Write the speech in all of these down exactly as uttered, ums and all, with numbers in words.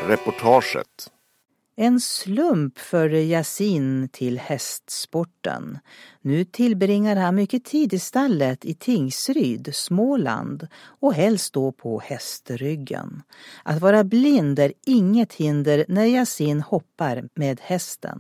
Reportaget. En slump för Yasin till hästsporten. Nu tillbringar han mycket tid i stallet i Tingsryd, Småland och helst då på hästryggen. Att vara blind är inget hinder när Yasin hoppar med hästen.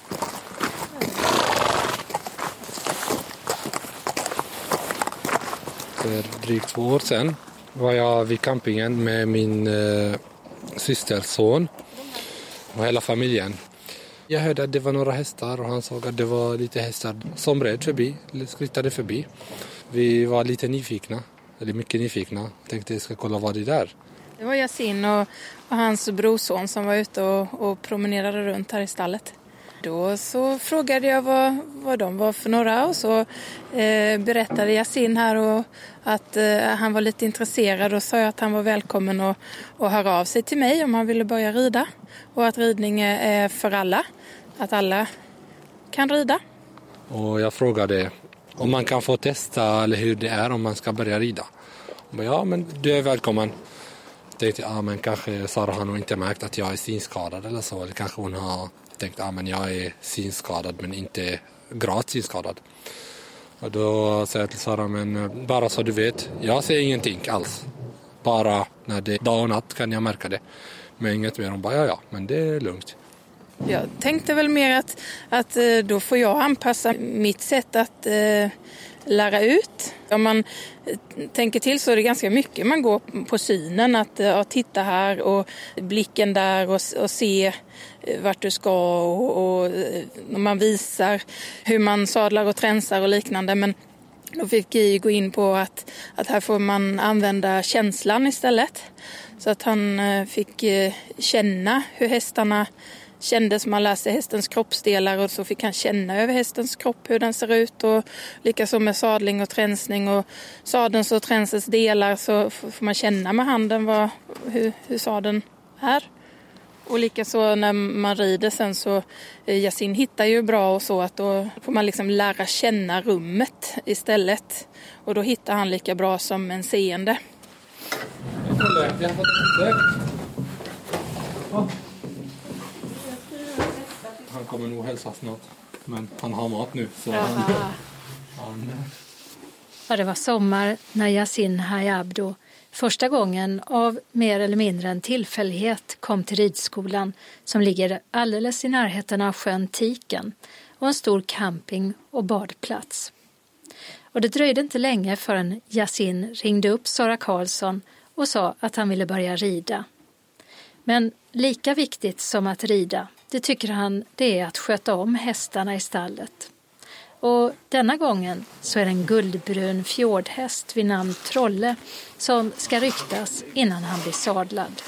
För drygt två år sedan var jag vid campingen med min eh, systers son och hela familjen. Jag hörde att det var några hästar och han såg att det var lite hästar som red förbi, skrittade förbi. Vi var lite nyfikna, eller mycket nyfikna. Tänkte jag ska kolla vad det är där. Det var Yasin och, och hans brorson som var ute och, och promenerade runt här i stallet. Då så frågade jag vad, vad de var för några och så eh, berättade Yasin här och att eh, han var lite intresserad och sa att han var välkommen att, att höra av sig till mig om han ville börja rida. Och att ridning är för alla, att alla kan rida. Och jag frågade om man kan få testa eller hur det är om man ska börja rida. Och ja, men du är välkommen. Jag tänkte, ja men kanske Sara har nog inte märkt att jag är synskadad eller så. Eller kanske hon har tänkt, ja men jag är synskadad men inte gravt synskadad. Och då sa jag till Sara, men bara så du vet, jag ser ingenting alls. Bara när det är dag och natt kan jag märka det. Men inget mer. Hon bara, ja ja, men det är lugnt. Jag tänkte väl mer att, att då får jag anpassa mitt sätt att eh, lära ut. Om man tänker till så är det ganska mycket man går på synen. Att ja, titta här och blicken där och, och se vart du ska. Och, och när man visar hur man sadlar och tränsar och liknande. Men då fick jag gå in på att, att här får man använda känslan istället. Så att han fick känna hur hästarna kändes. Man lär sig hästens kroppsdelar och så fick han känna över hästens kropp hur den ser ut. Och likaså med sadling och tränsning och sadelns och tränsens delar så får man känna med handen vad, hur, hur sadeln är. Och likaså när man rider sen så Yasin hittar ju bra och så att då får man liksom lära känna rummet istället. Och då hittar han lika bra som en seende. Han kommer nog hälsa snart. Men han har mat nu. Så han, han... Ja, det var sommar när Yasin Hayab då första gången av mer eller mindre en tillfällighet kom till ridskolan som ligger alldeles i närheten av sjön Tiken och en stor camping- och badplats. Och det dröjde inte länge förrän Yasin ringde upp Sara Karlsson och sa att han ville börja rida. Men lika viktigt som att rida, det tycker han det är att sköta om hästarna i stallet. Och denna gången så är det en guldbrun fjordhäst vid namn Trolle som ska ryktas innan han blir sadlad.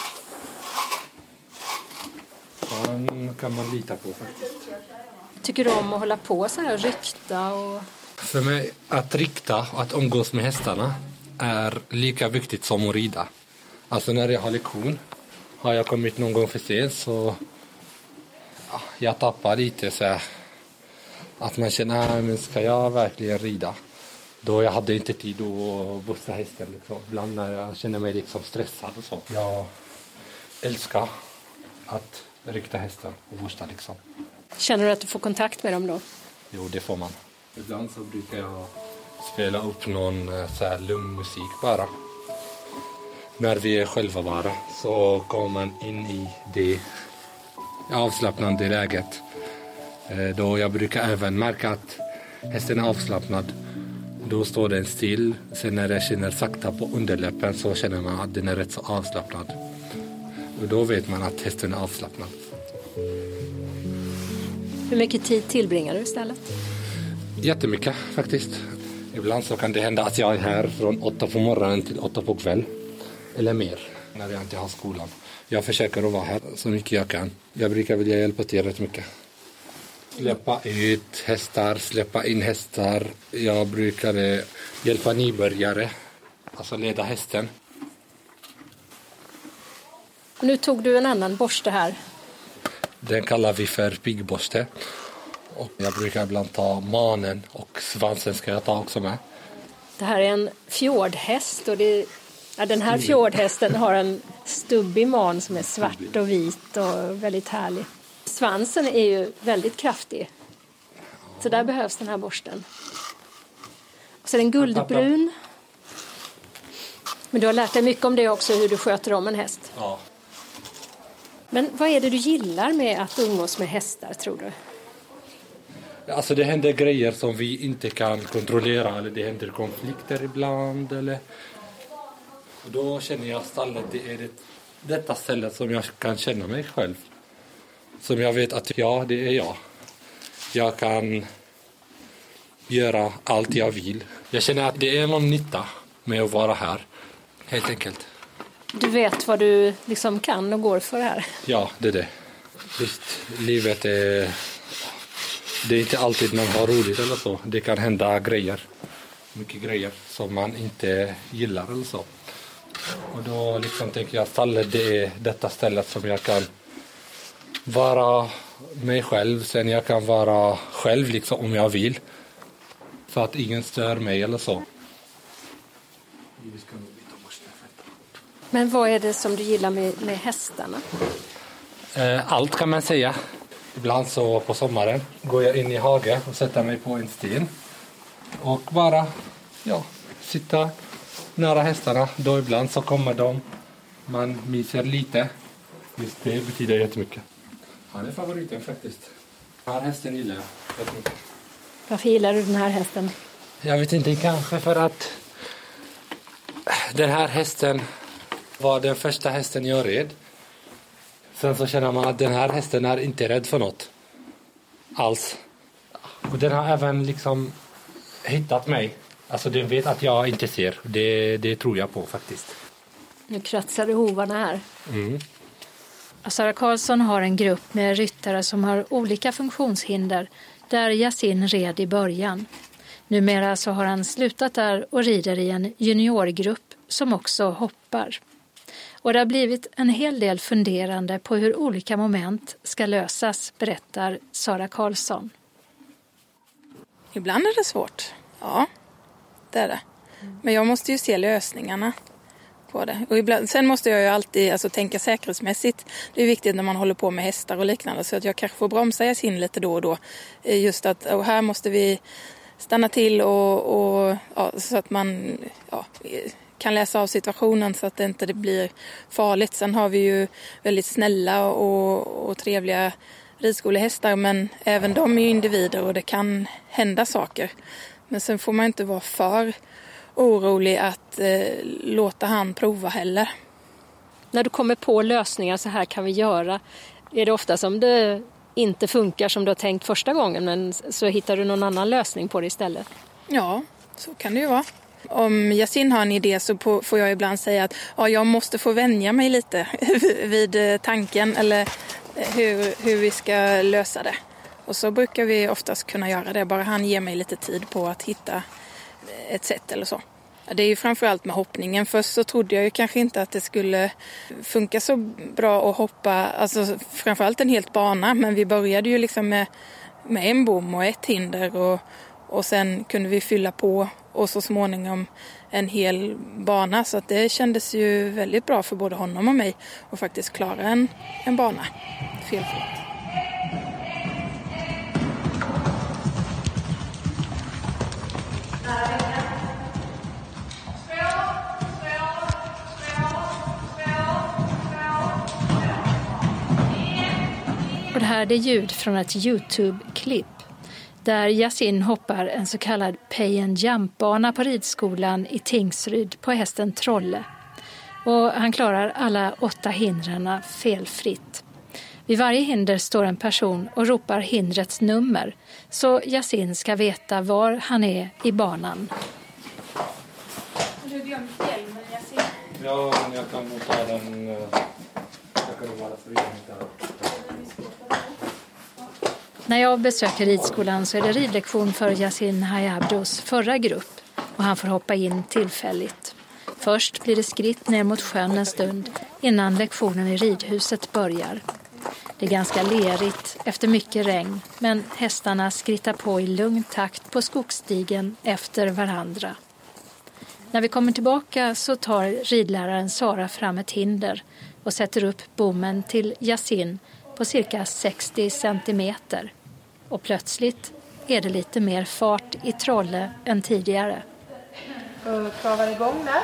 Han kan man lita på faktiskt. Tycker du om att hålla på så här och rykta? Och... För mig att rikta och att umgås med hästarna är lika viktigt som att rida. Alltså när jag har lektion har jag kommit någon gång för sent så ja, jag tappar lite så här. Att man känner, nej men ska jag verkligen rida? Då jag hade inte tid att bussa hästen liksom. Ibland när jag känner mig liksom stressad och så. Jag älskar att rikta hästen och bussa liksom. Känner du att du får kontakt med dem då? Jo, det får man. Ibland så brukar jag spela upp någon så här lugn musik bara. När vi är själva bara så kommer man in i det avslappnande läget. Då jag brukar även märka att hästen är avslappnad. Då står den still. Sen när jag känner sakta på underläppen så känner man att den är rätt så avslappnad. Och då vet man att hästen är avslappnad. Hur mycket tid tillbringar du istället? Jättemycket faktiskt. Ibland så kan det hända att jag är här från åtta på morgonen till åtta på kväll. Eller mer när jag inte har skolan. Jag försöker att vara här så mycket jag kan. Jag brukar vilja hjälpa till rätt mycket. Släppa ut hästar, släppa in hästar. Jag brukar hjälpa nybörjare, alltså leda hästen. Nu tog du en annan borste här. Den kallar vi för piggborste. Och jag brukar ibland ta manen och svansen ska jag ta också med. Det här är en fjordhäst och det, Ja, den här fjordhästen har en stubbig man som är svart och vit och väldigt härlig. Svansen är ju väldigt kraftig. Så där behövs den här borsten. Och så är den guldbrun. Men du har lärt dig mycket om det också, hur du sköter om en häst. Ja. Men vad är det du gillar med att umgås med hästar, tror du? Alltså det händer grejer som vi inte kan kontrollera. Eller det händer konflikter ibland. Eller... Och då känner jag stallet, det är det, detta stället som jag kan känna mig själv. Som jag vet att ja, det är jag. Jag kan göra allt jag vill. Jag känner att det är någon nytta med att vara här. Helt enkelt. Du vet vad du liksom kan och går för här. Ja, det är det. Visst, livet är... Det är inte alltid man har roligt eller så. Det kan hända grejer. Mycket grejer som man inte gillar eller så. Och då liksom tänker jag att stallet, det är detta stället som jag kan vara mig själv. Sen jag kan vara själv liksom om jag vill. Så att ingen stör mig eller så. Men vad är det som du gillar med, med hästarna? Allt kan man säga. Ibland så på sommaren går jag in i hagen och sätter mig på en sten. Och bara ja, sitta nära hästarna. Då ibland så kommer de. Man myser lite. Just det betyder jättemycket. Han är favoriten faktiskt. Den här hästen gillar jag jättemycket. Varför gillar du den här hästen? Jag vet inte, kanske för att den här hästen var den första hästen jag red. Sen så känner man att den här hästen är inte rädd för något. Alls. Och den har även liksom hittat mig. Alltså den vet att jag inte ser. Det, det tror jag på faktiskt. Nu kratsar du hovarna här. Mm. Sara Karlsson har en grupp med ryttare som har olika funktionshinder där Yasin red i början. Numera så har han slutat där och rider i en juniorgrupp som också hoppar. Och det har blivit en hel del funderande på hur olika moment ska lösas, berättar Sara Karlsson. Ibland är det svårt, ja, det är det. Men jag måste ju se lösningarna på det. Och ibland, sen måste jag ju alltid alltså, tänka säkerhetsmässigt. Det är viktigt när man håller på med hästar och liknande. Så att jag kanske får bromsa Yasin lite då och då. Just att och här måste vi stanna till och, och ja, så att man ja, kan läsa av situationen så att det inte blir farligt. Sen har vi ju väldigt snälla och, och trevliga ridskolehästar, men även de är ju individer och det kan hända saker. Men sen får man inte vara för orolig att eh, låta han prova heller. När du kommer på lösningar, så här kan vi göra, är det ofta som det inte funkar som du har tänkt första gången, men så hittar du någon annan lösning på det istället? Ja, så kan det ju vara. Om Yasin har en idé så på, får jag ibland säga att ja, jag måste få vänja mig lite vid tanken eller hur, hur vi ska lösa det. Och så brukar vi oftast kunna göra det, bara han ger mig lite tid på att hitta ett sätt eller så. Det är ju framförallt med hoppningen. Först så trodde jag ju kanske inte att det skulle funka så bra att hoppa, alltså framförallt en helt bana, men vi började ju liksom med, med en bom och ett hinder och, och sen kunde vi fylla på och så småningom en hel bana, så att det kändes ju väldigt bra för både honom och mig att faktiskt klara en, en bana felfritt. Och det här är ljud från ett YouTube-klipp där Yasin hoppar en så kallad pay and jump-bana på ridskolan i Tingsryd på hästen Trolle. Och han klarar alla åtta hindren felfritt. Vid varje hinder står en person och ropar hindrets nummer, så Yasin ska veta var han är i banan. Har du glömt hjälmen, Yasin? Ja, men jag kan nog ta den. Jag kan nog vara fri där. När jag besöker ridskolan så är det ridlektion för Yasin Hayabdos förra grupp och han får hoppa in tillfälligt. Först blir det skritt ner mot sjön en stund innan lektionen i ridhuset börjar. Det är ganska lerigt efter mycket regn, men hästarna skrittar på i lugn takt på skogsstigen efter varandra. När vi kommer tillbaka så tar ridläraren Sara fram ett hinder och sätter upp bommen till Yasin på cirka sextio centimeter. Och plötsligt är det lite mer fart i Trolle än tidigare. Travar igång där.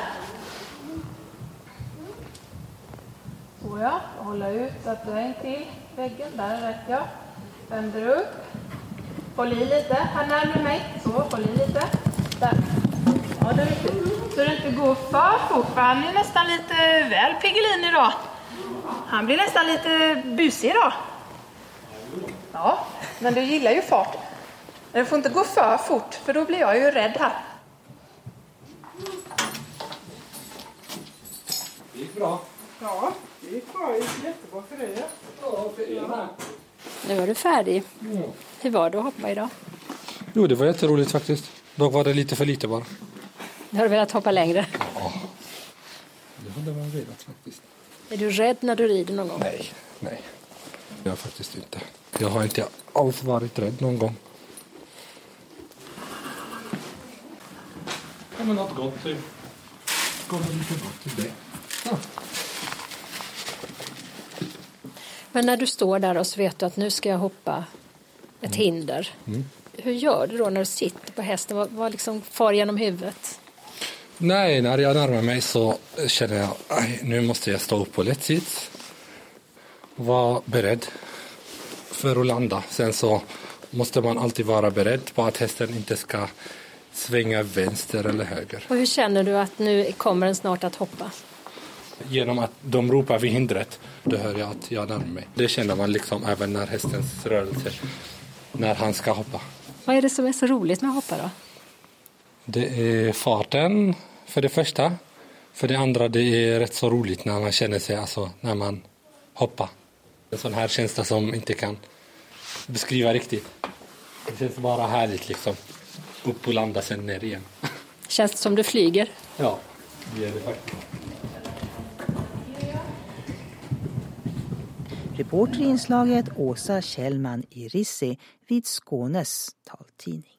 Så ja, hålla ut så att du är in till väggen. Där rätt ja. Vänder upp. Håll i lite. Här närmare mig. Så, håll i lite. Där. Ja, det är riktigt. Så det inte går för fort. För han är nästan lite väl Piggelin idag. Han blir nästan lite busig idag. Ja, men du gillar ju fart. Men det får inte gå för fort. För då blir jag ju rädd här. Det gick bra. Ja, det gick bra. Det gick jättebra för dig. Ja, för er här. Nu är du färdig. Mm. Hur var det att hoppa idag? Jo, det var jätteroligt faktiskt. Dock var det lite för lite bara. Har du velat hoppa längre? Ja, det hade varit velat faktiskt. Är du rädd när du rider någon gång? Nej, nej. Jag har faktiskt inte. Jag har inte alls varit rädd någon gång. Ja, men något gott. Det kommer lite gott till det. Ja. Men när du står där och så vet du att nu ska jag hoppa ett Mm. hinder. Mm. Hur gör du då när du sitter på hästen? Vad, vad liksom far genom huvudet? Nej, när jag närmar mig så känner jag att nu måste jag stå upp på lätt sits. Var beredd för att landa. Sen så måste man alltid vara beredd på att hästen inte ska svänga vänster eller höger. Och hur känner du att nu kommer den snart att hoppa? Genom att de ropar vid hindret, då hör jag att jag närmar mig. Det känner man liksom även när hästens rörelse, när han ska hoppa. Vad är det som är så roligt med att hoppa då? Det är farten för det första. För det andra, det är rätt så roligt när man känner sig, alltså när man hoppar. En sån här känsla som inte kan beskriva riktigt. Det känns bara härligt liksom. Upp och landa sen ner igen. Känns det som du flyger? Ja, det är det faktiskt. Reporter i inslaget Åsa Kjellman i Risse vid Skånes taltidning.